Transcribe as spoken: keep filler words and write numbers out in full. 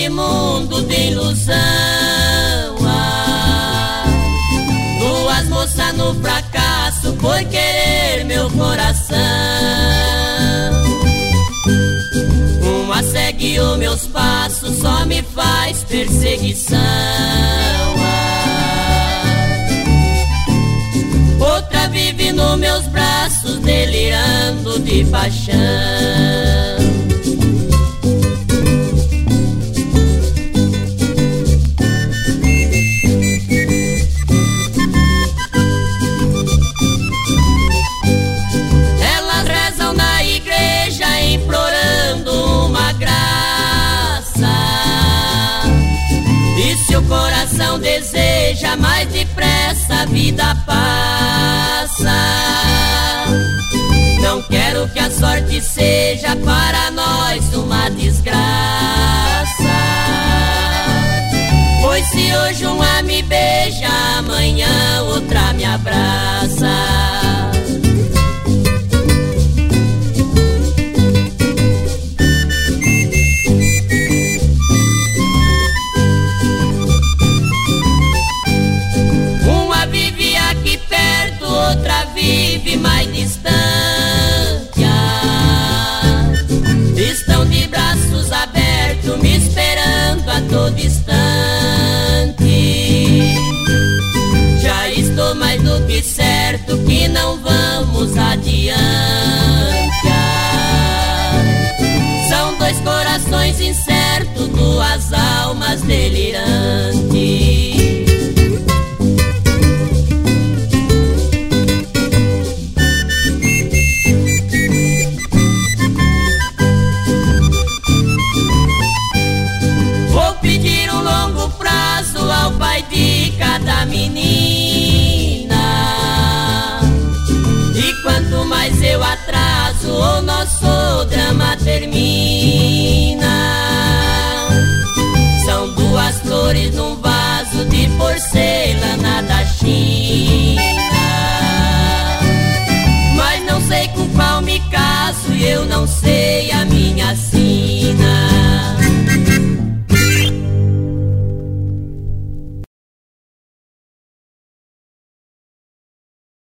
nesse mundo de ilusão. Ah, duas moças no fracasso por querer meu coração. Uma segue os meus passos, só me faz perseguição. Ah, outra vive nos meus braços, delirando de paixão. O coração deseja, mais depressa a vida passa. Não quero que a sorte seja para nós uma desgraça, pois se hoje uma me beija, amanhã outra me abraça. Outra vive mais distante. Estão de braços abertos, me esperando a todo instante. Já estou mais do que certo que não vamos adiante. São dois corações incertos, duas almas delirantes. Ao pai de cada menina, e quanto mais eu atraso, o nosso drama termina. São duas flores num vaso de porcelana da China, mas não sei com qual me caso e eu não sei